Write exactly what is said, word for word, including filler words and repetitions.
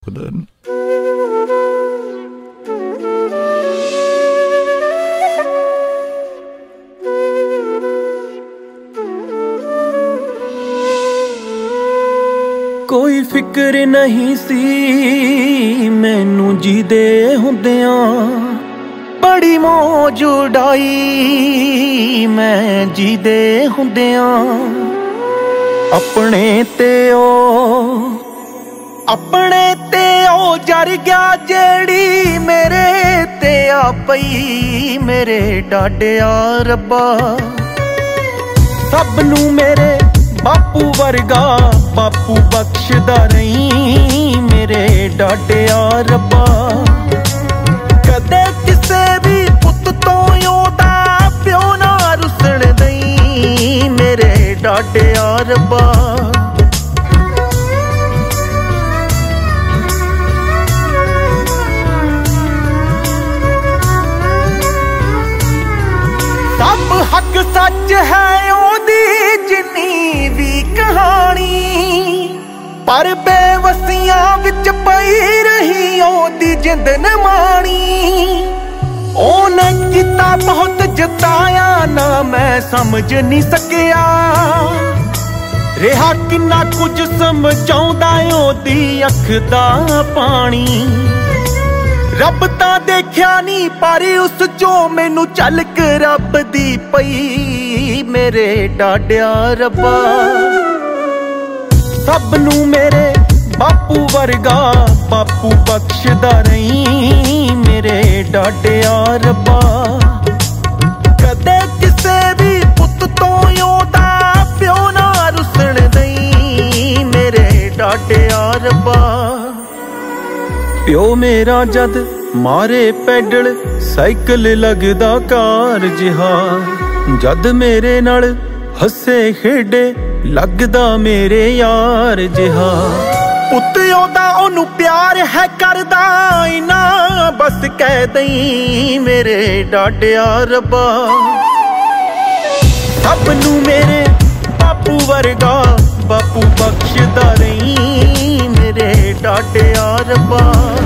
Then. ਕੋਈ ਫਿਕਰ ਨਹੀਂ ਸੀ ਮੈਨੂੰ ਜੀਦੇ ਹੁੰਦਿਆਂ, ਬੜੀ ਮੌਜ ਉਡਾਈ ਮੈਂ ਜੀਦੇ ਹੁੰਦਿਆਂ। ਆਪਣੇ ਤੇ ਉਹ ਆਪਣੇ ਤੇ ਉਹ ਜਰ ਗਿਆ ਜਿਹੜੀ ਮੇਰੇ ਤੇ ਆ ਪਈ, ਮੇਰੇ ਡਾਡਿਆ ਰੱਬਾ। ਸਭ ਨੂੰ ਮੇਰੇ ਬਾਪੂ ਵਰਗਾ ਬਾਪੂ ਬਖਸ਼ਦਾ ਰਹੀਂ, ਮੇਰੇ ਡਾਡਿਆ ਰੱਬਾ। ਕਦੇ ਕਿਸੇ ਵੀ ਪੁੱਤ ਤੋਂ ਉਹਦਾ ਪਿਓ ਨਾ ਰੁੱਸਣ ਦਈ, ਮੇਰੇ ਡਾਡਿਆ ਰੱਬਾ। ਸਭ ਹੱਕ ਸੱਚ ਹੈ ਉਹਦੀ ਜਿੰਨੀ ਵੀ ਕਹਾਣੀ, ਪਰ ਬੇਵਸੀਆਂ ਵਿੱਚ ਪਈ ਰਹੀ ਉਹਦੀ ਜਿੰਦ ਨਿਮਾਣੀ। ਉਹਨੇ ਕੀਤਾ ਬਹੁਤ ਜਤਾਇਆ ਨਾ ਮੈਂ ਸਮਝ ਨਹੀਂ ਸਕਿਆ, ਰਿਹਾ ਕਿੰਨਾ ਕੁਝ ਸਮਝਾਉਂਦਾ ਉਹਦੀ ਅੱਖ ਦਾ ਪਾਣੀ। ਰੱਬ ਤਾਂ ਦੇਖਿਆ ਨੀ ਪਰ ਉਸ ਚੋਂ ਮੈਨੂੰ ਝਲਕ ਰੱਬ ਦੀ ਪਈ, ਮੇਰੇ ਡਾਡਿਆ ਰੱਬਾ। ਸਭ ਨੂੰ ਮੇਰੇ ਬਾਪੂ ਵਰਗਾ ਬਾਪੂ ਬਖਸ਼ਦਾ ਰਹੀਂ, ਮੇਰੇ ਡਾਡਿਆ ਰੱਬਾ। ਕਦੇ ਕਿਸੇ ਵੀ ਪੁੱਤ ਤੋਂ ਉਹਦਾ ਪਿਓ ਨਾ ਰੁੱਸਣ ਦਈ, ਮੇਰੇ ਡਾਡਿਆ ਰੱਬਾ। ਪਿਓ ਮੇਰਾ ਜਦ ਮਾਰੇ ਪੈਡਲ ਸਾਈਕਲ ਲੱਗਦਾ ਕਾਰ ਜਿਹਾ, ਜਦ ਮੇਰੇ ਨਾਲ ਹੱਸੇ ਖੇਡੇ ਲੱਗਦਾ ਮੇਰੇ ਯਾਰ ਜਿਹਾ। ਪੁੱਤ ਉਹਦਾ ਉਹਨੂੰ ਪਿਆਰ ਹੈ ਕਰਦਾ ਇਨਾ ਬਸ ਕਹਿ ਦਈ, ਮੇਰੇ ਡਾਡਿਆ ਰੱਬਾ। ਸਭ ਨੂੰ ਮੇਰੇ ਬਾਪੂ ਵਰਗਾ ਬਾਪੂ ਬਖਸ਼ਦਾ ਰਹੀਂ, ਮੇਰੇ ਡਾਡਿਆ ਰੱਬਾ।